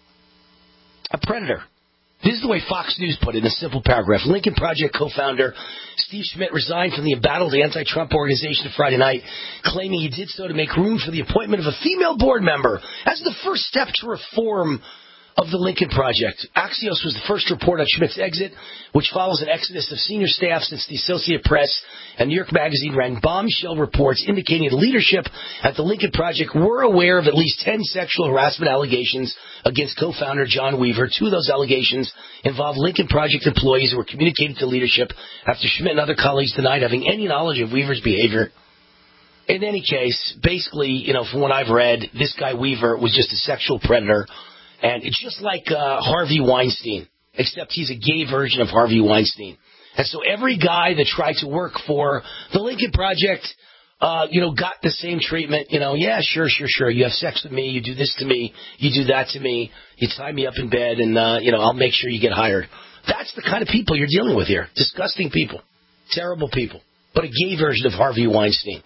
A predator. This is the way Fox News put it in a simple paragraph. Lincoln Project co-founder Steve Schmidt resigned from the embattled anti-Trump organization Friday night, claiming he did so to make room for the appointment of a female board member as the first step to reform of the Lincoln Project. Axios was the first report on Schmidt's exit, which follows an exodus of senior staff since the Associated Press and New York Magazine ran bombshell reports indicating the leadership at the Lincoln Project were aware of at least ten sexual harassment allegations against co-founder John Weaver. Two of those allegations involved Lincoln Project employees who were communicated to leadership after Schmidt and other colleagues denied having any knowledge of Weaver's behavior. In any case, basically, you know, from what I've read, this guy Weaver was just a sexual predator. And it's just like uh, Harvey Weinstein, except he's a gay version of Harvey Weinstein. And so every guy that tried to work for the Lincoln Project, uh, you know, got the same treatment. You know, yeah, sure, sure, sure. You have sex with me. You do this to me. You do that to me. You tie me up in bed, and, uh, you know, I'll make sure you get hired. That's the kind of people you're dealing with here. Disgusting people. Terrible people. But a gay version of Harvey Weinstein.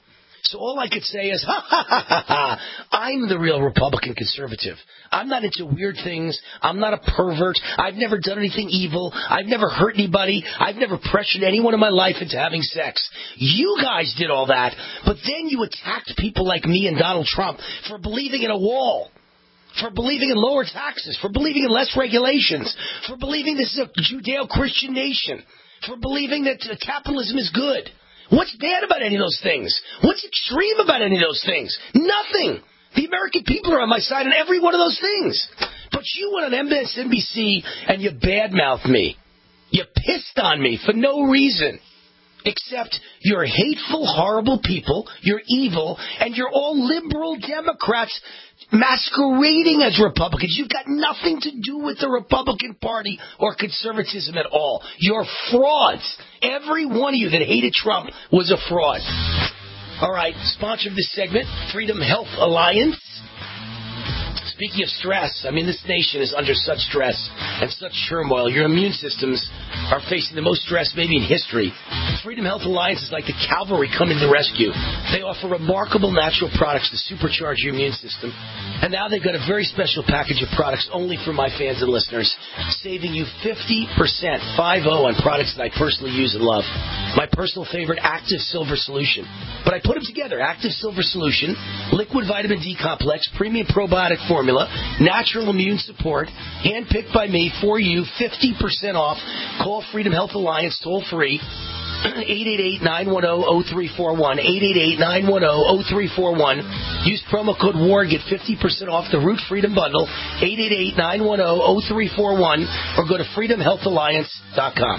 So all I could say is, ha, ha, ha, ha, ha, I'm the real Republican conservative. I'm not into weird things. I'm not a pervert. I've never done anything evil. I've never hurt anybody. I've never pressured anyone in my life into having sex. You guys did all that, but then you attacked people like me and Donald Trump for believing in a wall, for believing in lower taxes, for believing in less regulations, for believing this is a Judeo-Christian nation, for believing that capitalism is good. What's bad about any of those things? What's extreme about any of those things? Nothing. The American people are on my side on every one of those things. But you went on M S N B C and you badmouthed me. You pissed on me for no reason. Except you're hateful, horrible people, you're evil, and you're all liberal Democrats masquerading as Republicans. You've got nothing to do with the Republican Party or conservatism at all. You're frauds. Every one of you that hated Trump was a fraud. All right, sponsor of this segment, Freedom Health Alliance. Speaking of stress, I mean, this nation is under such stress and such turmoil. Your immune systems are facing the most stress maybe in history. Freedom Health Alliance is like the cavalry coming to rescue. They offer remarkable natural products to supercharge your immune system. And now they've got a very special package of products only for my fans and listeners, saving you fifty percent, five oh, on products that I personally use and love. My personal favorite, Active Silver Solution. But I put them together. Active Silver Solution, Liquid Vitamin D Complex, Premium Probiotic Formula, Natural Immune Support, handpicked by me for you, fifty percent off. Call Freedom Health Alliance toll free, eight eight eight, nine one zero, zero three four one, eight eight eight, nine one zero, zero three four one. Use promo code WAR, get fifty percent off the Root Freedom Bundle, eight eight eight, nine one zero, zero three four one, or go to freedom health alliance dot com.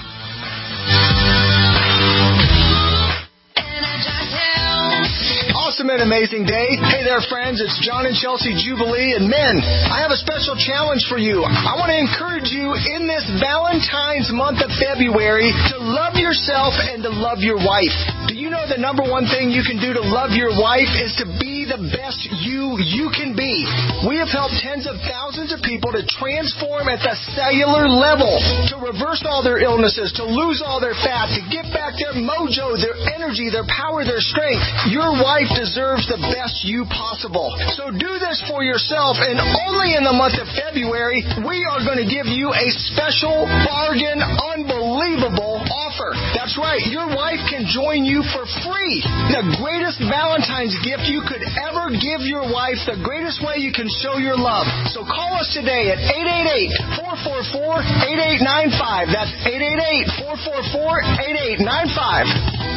Awesome and amazing day. Hey there, friends. It's John and Chelsea Jubilee. And men, I have a special challenge for you. I want to encourage you in this Valentine's month of February to love yourself and to love your wife. Do you know the number one thing you can do to love your wife is to be the best you you can be? We have helped tens of thousands of people to transform at the cellular level, to reverse all their illnesses, to lose all their fat, to get back their mojo, their energy, their power, their strength. Your wife deserves the best you possible. So do this for yourself, and only in the month of February, we are going to give you a special bargain, unbelievable offer. That's right, your wife can join you for free. The greatest Valentine's gift you could ever give your wife, the greatest way you can show your love. So call us today at eight eight eight, four four four, eight eight nine five. That's eight eight eight, four four four, eight eight nine five.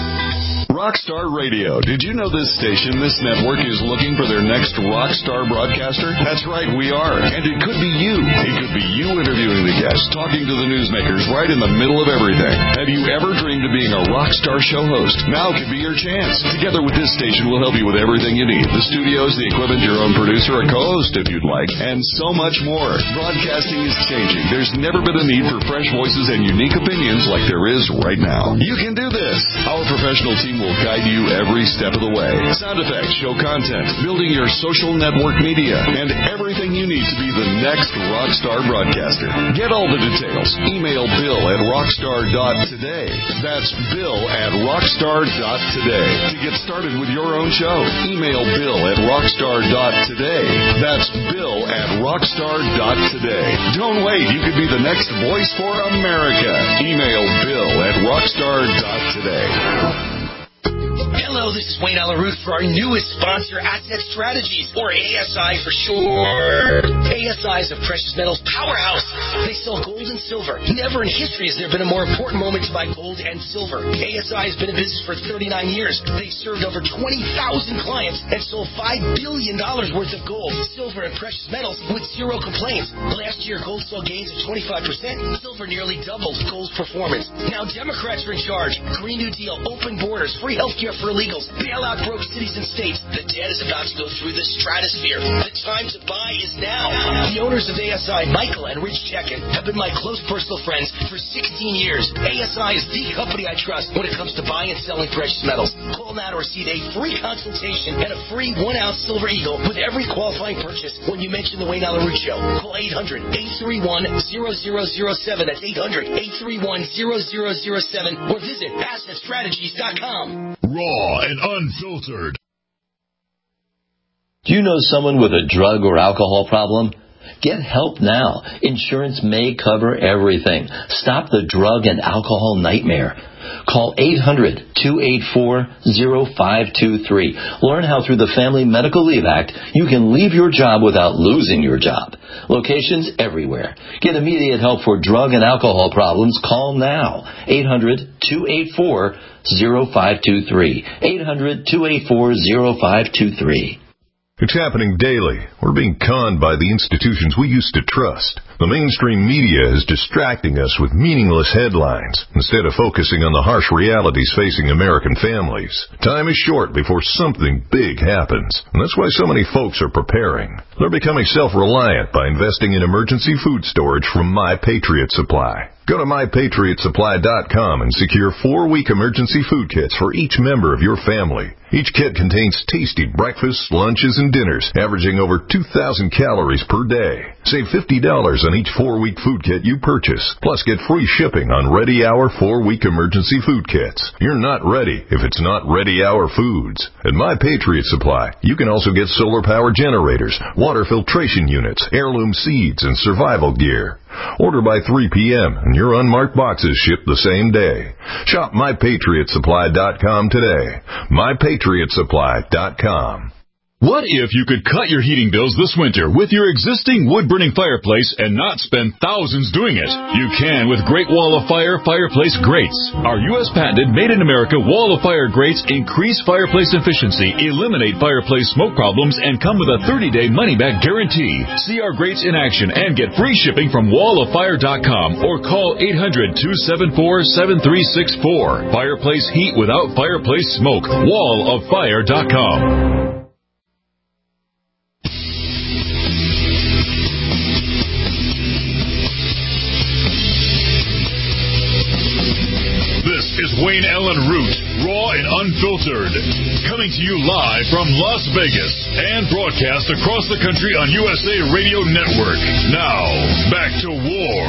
Rockstar Radio. Did you know this station, this network, is looking for their next rockstar broadcaster? That's right, we are. And it could be you. It could be you interviewing the guests, talking to the newsmakers right in the middle of everything. Have you ever dreamed of being a rockstar show host? Now could be your chance. Together with this station, we'll help you with everything you need. The studios, the equipment, your own producer, a co-host if you'd like, and so much more. Broadcasting is changing. There's never been a need for fresh voices and unique opinions like there is right now. You can do this. Our professional team will guide you every step of the way. Sound effects, show content, building your social network media, and everything you need to be the next rockstar broadcaster. Get all the details. Email Bill at rockstar dot today. That's Bill at rockstar dot today. To get started with your own show, email Bill at rockstar dot today. That's Bill at rockstar dot today. Don't wait. You could be the next voice for America. Email Bill at rockstar dot today. Hello, this is Wayne Alaroot for our newest sponsor, Asset Strategies, or A S I for short. A S I is a precious metals powerhouse. They sell gold and silver. Never in history has there been a more important moment to buy gold and silver. A S I has been in business for thirty-nine years. They've served over twenty thousand clients and sold five billion dollars worth of gold, silver, and precious metals with zero complaints. Last year, gold saw gains of twenty-five percent. Silver nearly doubled gold's performance. Now Democrats are in charge. Green New Deal, open borders, free health care for illegals, bail out broke cities and states. The debt is about to go through the stratosphere. The time to buy is now. The owners of A S I, Michael and Rich Checkin, have been my close personal friends for sixteen years. A S I is the company I trust when it comes to buying and selling precious metals. Call now to receive a free consultation and a free one-ounce silver eagle with every qualifying purchase when you mention the Wayne Alaroot Show. Call eight hundred, eight three one, zero zero zero seven. That's eight hundred, eight three one, zero zero zero seven. Or visit asset strategies dot com. Raw and unfiltered. Do you know someone with a drug or alcohol problem? Get help now. Insurance may cover everything. Stop the drug and alcohol nightmare. Call eight hundred, two eight four, zero five two three. Learn how through the Family Medical Leave Act you can leave your job without losing your job. Locations everywhere. Get immediate help for drug and alcohol problems. Call now. eight hundred, two eight four, zero five two three. eight hundred, two eight four, zero five two three. It's happening daily. We're being conned by the institutions we used to trust. The mainstream media is distracting us with meaningless headlines instead of focusing on the harsh realities facing American families. Time is short before something big happens, and that's why so many folks are preparing. They're becoming self-reliant by investing in emergency food storage from My Patriot Supply. Go to my patriot supply dot com and secure four-week emergency food kits for each member of your family. Each kit contains tasty breakfasts, lunches, and dinners, averaging over two thousand calories per day. Save fifty dollars on each four-week food kit you purchase. Plus, get free shipping on Ready Hour four-week emergency food kits. You're not ready if it's not Ready Hour foods. At My Patriot Supply, you can also get solar power generators, water filtration units, heirloom seeds, and survival gear. Order by three p.m. and your unmarked boxes ship the same day. Shop my patriot supply dot com today. my patriot supply dot com. What if you could cut your heating bills this winter with your existing wood-burning fireplace and not spend thousands doing it? You can with Great Wall of Fire fireplace grates. Our U S patented made-in-America Wall of Fire grates increase fireplace efficiency, eliminate fireplace smoke problems, and come with a thirty-day money-back guarantee. See our grates in action and get free shipping from wall of fire dot com or call eight hundred, two seven four, seven three six four. Fireplace heat without fireplace smoke. wall of fire dot com. Is Wayne Allen Root, raw and unfiltered, coming to you live from Las Vegas and broadcast across the country on U S A Radio Network. Now, back to war.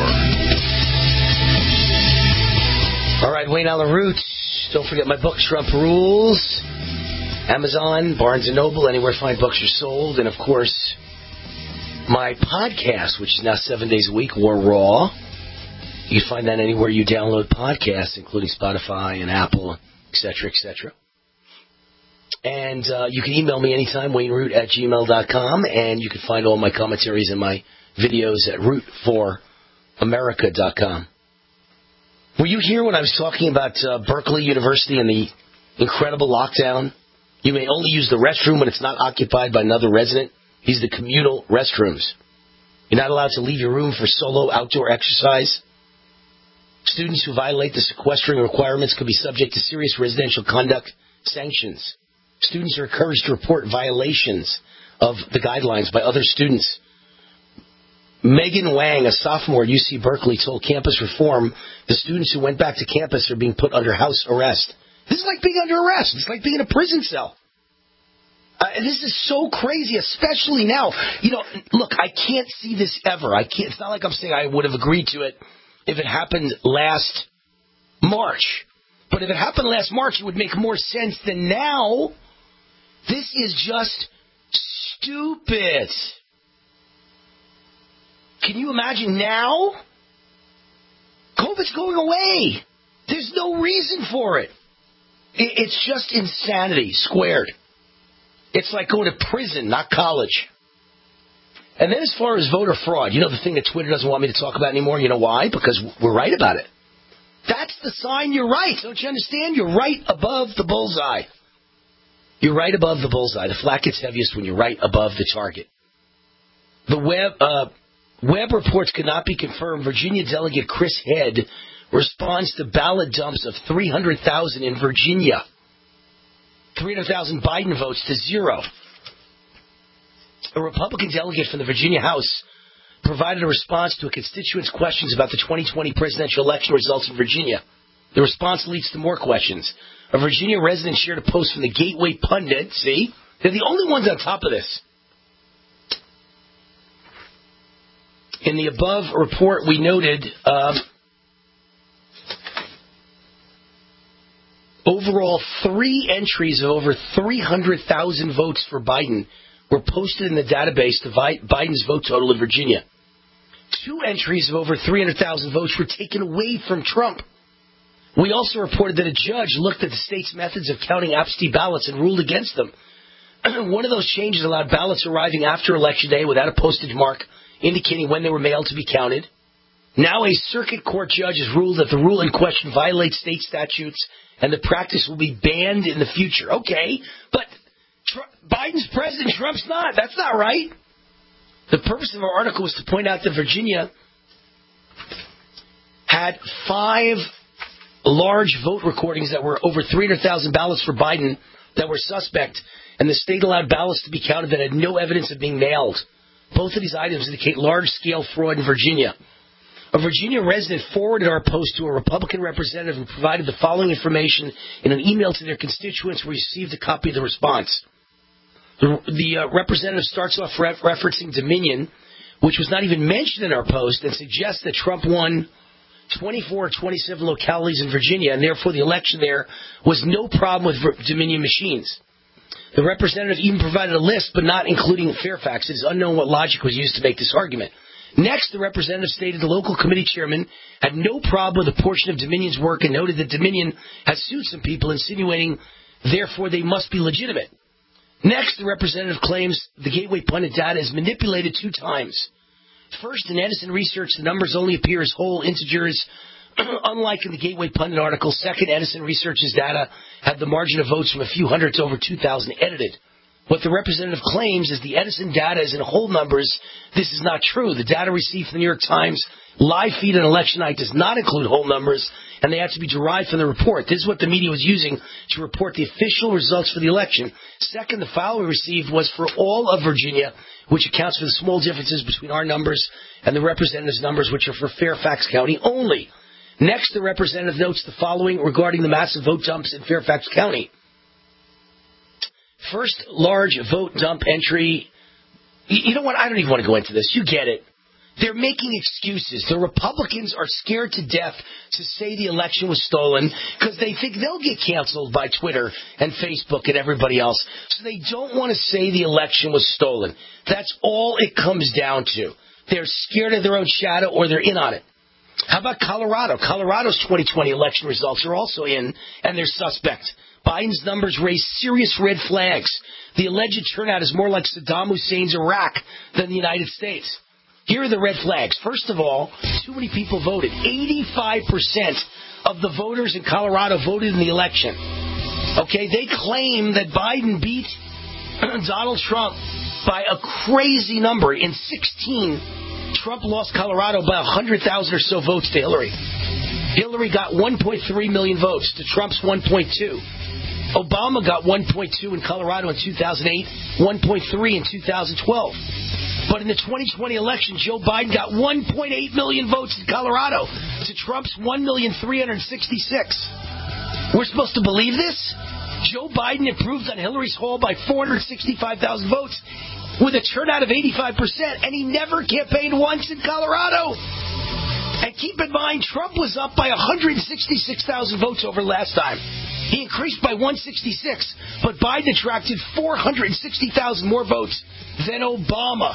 All right, Wayne Allen Root. Don't forget my book, Trump Rules. Amazon, Barnes and Noble, anywhere fine books are sold. And, of course, my podcast, which is now seven days a week, War Raw. You can find that anywhere you download podcasts, including Spotify and Apple, et cetera, et cetera. And uh, you can email me anytime, wayne root at gmail dot com, and you can find all my commentaries and my videos at root for america dot com. Were you here when I was talking about uh, Berkeley University and the incredible lockdown? You may only use the restroom when it's not occupied by another resident. These are the communal restrooms. You're not allowed to leave your room for solo outdoor exercise. Students who violate the sequestering requirements could be subject to serious residential conduct sanctions. Students are encouraged to report violations of the guidelines by other students. Megan Wang, a sophomore at U C Berkeley, told Campus Reform the students who went back to campus are being put under house arrest. This is like being under arrest. It's like being in a prison cell. Uh, and this is so crazy, especially now. You know, look, I can't see this ever. I can't. It's not like I'm saying I would have agreed to it if it happened last March. But if it happened last March, it would make more sense than now. This is just stupid. Can you imagine now? COVID's going away. There's no reason for it. It's just insanity squared. It's like going to prison, not college. And then as far as voter fraud, you know the thing that Twitter doesn't want me to talk about anymore? You know why? Because we're right about it. That's the sign you're right. Don't you understand? You're right above the bullseye. You're right above the bullseye. The flak gets heaviest when you're right above the target. The web, uh, web reports could not be confirmed. Virginia Delegate Chris Head responds to ballot dumps of three hundred thousand in Virginia. three hundred thousand Biden votes to zero. A Republican delegate from the Virginia House provided a response to a constituent's questions about the twenty twenty presidential election results in Virginia. The response leads to more questions. A Virginia resident shared a post from the Gateway Pundit. See? They're the only ones on top of this. In the above report, we noted uh, overall three entries of over three hundred thousand votes for Biden were posted in the database to Biden's vote total in Virginia. Two entries of over three hundred thousand votes were taken away from Trump. We also reported that a judge looked at the state's methods of counting absentee ballots and ruled against them. One of those changes allowed ballots arriving after Election Day without a postage mark indicating when they were mailed to be counted. Now a circuit court judge has ruled that the rule in question violates state statutes and the practice will be banned in the future. Okay, but Trump, Biden's president, Trump's not. That's not right. The purpose of our article was to point out that Virginia had five large vote recordings that were over three hundred thousand ballots for Biden that were suspect, and the state allowed ballots to be counted that had no evidence of being mailed. Both of these items indicate large-scale fraud in Virginia. A Virginia resident forwarded our post to a Republican representative who provided the following information in an email to their constituents who received a copy of the response. The, the uh, representative starts off ref- referencing Dominion, which was not even mentioned in our post, and suggests that Trump won twenty-four or twenty-seven localities in Virginia, and therefore the election there was no problem with Vir- Dominion machines. The representative even provided a list, but not including Fairfax. It is unknown what logic was used to make this argument. Next, the representative stated the local committee chairman had no problem with a portion of Dominion's work and noted that Dominion has sued some people, insinuating, therefore, they must be legitimate. Next, the representative claims the Gateway Pundit data is manipulated two times. First, in Edison Research, the numbers only appear as whole integers, unlike in the Gateway Pundit article. Second, Edison Research's data had the margin of votes from a few hundred to over two thousand edited. What the representative claims is the Edison data is in whole numbers. This is not true. The data received from the New York Times live feed on election night does not include whole numbers, and they have to be derived from the report. This is what the media was using to report the official results for the election. Second, the file we received was for all of Virginia, which accounts for the small differences between our numbers and the representative's numbers, which are for Fairfax County only. Next, the representative notes the following regarding the massive vote dumps in Fairfax County. First large vote dump entry. You know what? I don't even want to go into this. You get it. They're making excuses. The Republicans are scared to death to say the election was stolen because they think they'll get canceled by Twitter and Facebook and everybody else. So they don't want to say the election was stolen. That's all it comes down to. They're scared of their own shadow or they're in on it. How about Colorado? Colorado's twenty twenty election results are also in, and they're suspect. Biden's numbers raise serious red flags. The alleged turnout is more like Saddam Hussein's Iraq than the United States. Here are the red flags. First of all, too many people voted. eighty-five percent of the voters in Colorado voted in the election. Okay, they claim that Biden beat Donald Trump by a crazy number. In sixteen, Trump lost Colorado by one hundred thousand or so votes to Hillary. Hillary got one point three million votes to Trump's one point two. Obama got one point two in Colorado in two thousand eight, one point three in two thousand twelve. But in the twenty twenty election, Joe Biden got one point eight million votes in Colorado to Trump's one million three hundred sixty-six. We're supposed to believe this? Joe Biden improved on Hillary's haul by four hundred sixty-five thousand votes with a turnout of eighty-five percent, and he never campaigned once in Colorado. And keep in mind, Trump was up by one hundred sixty-six thousand votes over last time. He increased by one hundred sixty-six, but Biden attracted four hundred sixty thousand more votes than Obama.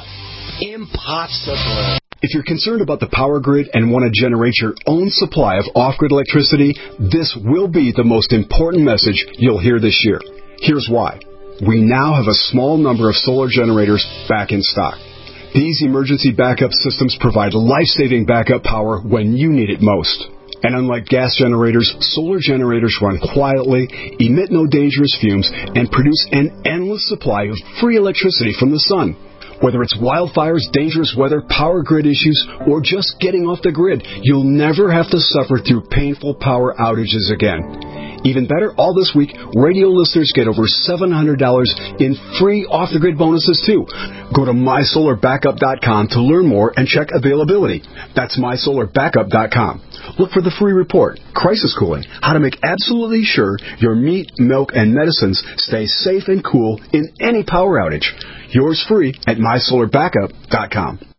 Impossible. If you're concerned about the power grid and want to generate your own supply of off-grid electricity, this will be the most important message you'll hear this year. Here's why. We now have a small number of solar generators back in stock. These emergency backup systems provide life-saving backup power when you need it most. And unlike gas generators, solar generators run quietly, emit no dangerous fumes, and produce an endless supply of free electricity from the sun. Whether it's wildfires, dangerous weather, power grid issues, or just getting off the grid, you'll never have to suffer through painful power outages again. Even better, all this week, radio listeners get over seven hundred dollars in free off-the-grid bonuses, too. Go to my solar backup dot com to learn more and check availability. That's my solar backup dot com. Look for the free report, Crisis Cooling, how to make absolutely sure your meat, milk, and medicines stay safe and cool in any power outage. Yours free at my solar backup dot com.